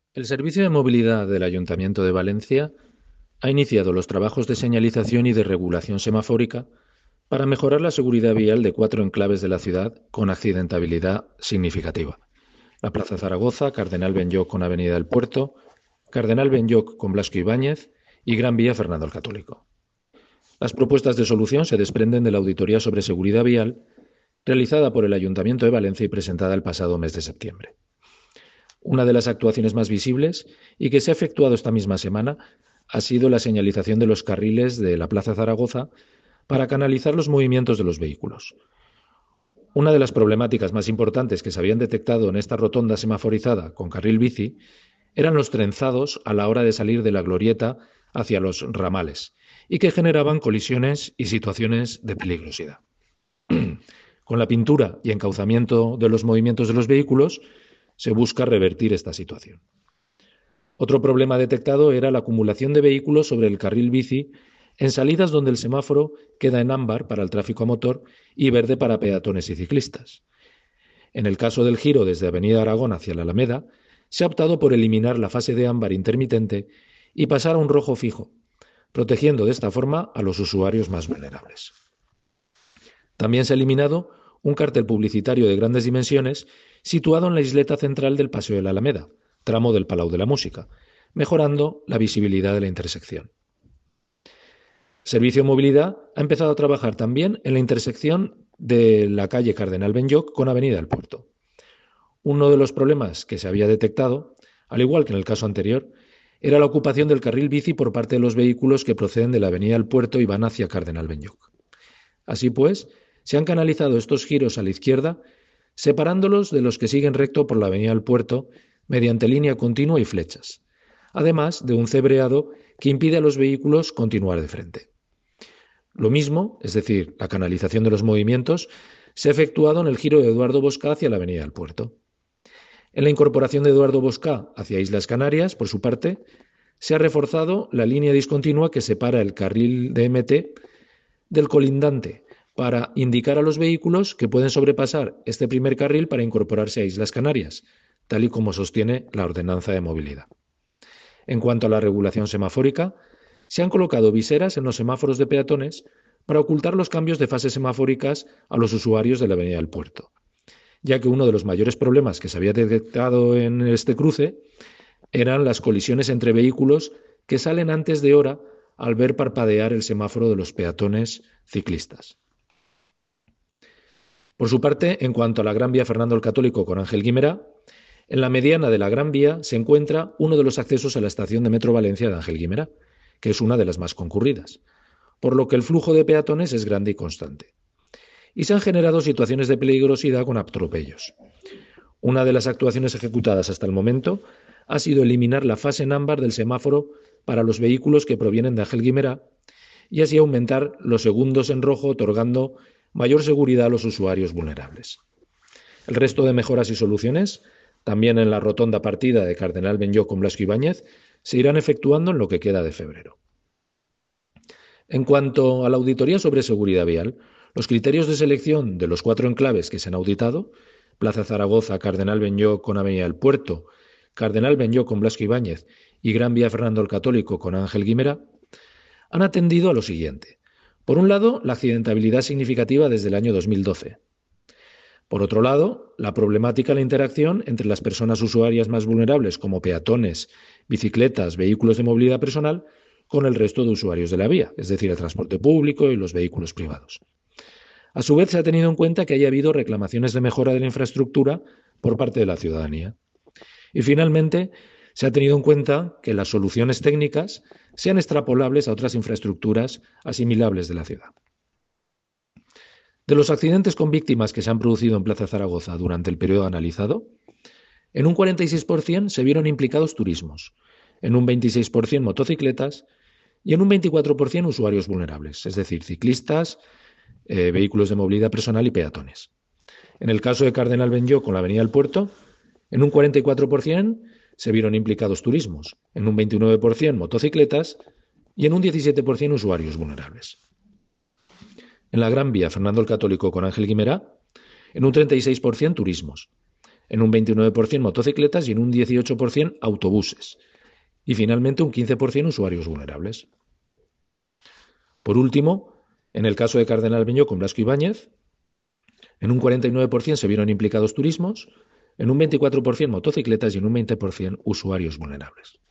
El Servicio de Movilidad del Ayuntamiento de Valencia ha iniciado los trabajos de señalización y de regulación semafórica para mejorar la seguridad vial de 4 enclaves de la ciudad con accidentabilidad significativa: la Plaza Zaragoza, Cardenal Benlloch con Avenida del Puerto, Cardenal Benlloch con Blasco Ibáñez y Gran Vía Fernando el Católico. Las propuestas de solución se desprenden de la auditoría sobre seguridad vial realizada por el Ayuntamiento de Valencia y presentada el pasado mes de septiembre. Una de las actuaciones más visibles y que se ha efectuado esta misma semana ha sido la señalización de los carriles de la Plaza Zaragoza para canalizar los movimientos de los vehículos. Una de las problemáticas más importantes que se habían detectado en esta rotonda semaforizada con carril bici eran los trenzados a la hora de salir de la glorieta hacia los ramales y que generaban colisiones y situaciones de peligrosidad. Con la pintura y encauzamiento de los movimientos de los vehículos se busca revertir esta situación. Otro problema detectado era la acumulación de vehículos sobre el carril bici en salidas donde el semáforo queda en ámbar para el tráfico a motor y verde para peatones y ciclistas. En el caso del giro desde Avenida Aragón hacia la Alameda, se ha optado por eliminar la fase de ámbar intermitente y pasar a un rojo fijo, protegiendo de esta forma a los usuarios más vulnerables. También se ha eliminado un cartel publicitario de grandes dimensiones situado en la isleta central del Paseo de la Alameda, tramo del Palau de la Música, mejorando la visibilidad de la intersección. Servicio Movilidad ha empezado a trabajar también en la intersección de la calle Cardenal Benlloch con Avenida del Puerto. Uno de los problemas que se había detectado, al igual que en el caso anterior, era la ocupación del carril bici por parte de los vehículos que proceden de la Avenida del Puerto y van hacia Cardenal Benlloch. Así pues, se han canalizado estos giros a la izquierda, separándolos de los que siguen recto por la Avenida del Puerto mediante línea continua y flechas, además de un cebreado que impide a los vehículos continuar de frente. Lo mismo, es decir, la canalización de los movimientos, se ha efectuado en el giro de Eduardo Bosca hacia la Avenida del Puerto. En la incorporación de Eduardo Bosca hacia Islas Canarias, por su parte, se ha reforzado la línea discontinua que separa el carril de MT del colindante para indicar a los vehículos que pueden sobrepasar este primer carril para incorporarse a Islas Canarias, tal y como sostiene la Ordenanza de Movilidad. En cuanto a la regulación semafórica, se han colocado viseras en los semáforos de peatones para ocultar los cambios de fases semafóricas a los usuarios de la Avenida del Puerto, ya que uno de los mayores problemas que se había detectado en este cruce eran las colisiones entre vehículos que salen antes de hora al ver parpadear el semáforo de los peatones ciclistas. Por su parte, en cuanto a la Gran Vía Fernando el Católico con Ángel Guimerá, en la mediana de la Gran Vía se encuentra uno de los accesos a la estación de Metro Valencia de Ángel Guimerá, que es una de las más concurridas, por lo que el flujo de peatones es grande y constante. Y se han generado situaciones de peligrosidad con atropellos. Una de las actuaciones ejecutadas hasta el momento ha sido eliminar la fase en ámbar del semáforo para los vehículos que provienen de Ángel Guimerá y así aumentar los segundos en rojo, otorgando mayor seguridad a los usuarios vulnerables. El resto de mejoras y soluciones, también en la rotonda partida de Cardenal Benlloch con Blasco Ibáñez, se irán efectuando en lo que queda de febrero. En cuanto a la auditoría sobre seguridad vial, los criterios de selección de los 4 enclaves que se han auditado, Plaza Zaragoza, Cardenal Benlloch con Avenida del Puerto, Cardenal Benlloch con Blasco Ibáñez y Gran Vía Fernando el Católico con Ángel Guimerá, han atendido a lo siguiente. Por un lado, la accidentabilidad significativa desde el año 2012. Por otro lado, la problemática de la interacción entre las personas usuarias más vulnerables, como peatones, bicicletas, vehículos de movilidad personal, con el resto de usuarios de la vía, es decir, el transporte público y los vehículos privados. A su vez, se ha tenido en cuenta que haya habido reclamaciones de mejora de la infraestructura por parte de la ciudadanía. Y finalmente, se ha tenido en cuenta que las soluciones técnicas sean extrapolables a otras infraestructuras asimilables de la ciudad. De los accidentes con víctimas que se han producido en Plaza Zaragoza durante el periodo analizado, en un 46% se vieron implicados turismos, en un 26% motocicletas y en un 24% usuarios vulnerables, es decir, ciclistas, vehículos de movilidad personal y peatones. En el caso de Cardenal Benlloch con la Avenida del Puerto, en un 44% se vieron implicados turismos, en un 29% motocicletas y en un 17% usuarios vulnerables. En la Gran Vía Fernando el Católico con Ángel Guimerá, en un 36% turismos, en un 29% motocicletas y en un 18% autobuses. Y finalmente un 15% usuarios vulnerables. Por último, en el caso de Cardenal Beñó con Blasco Ibáñez, en un 49% se vieron implicados turismos, en un 24% motocicletas y en un 20% usuarios vulnerables.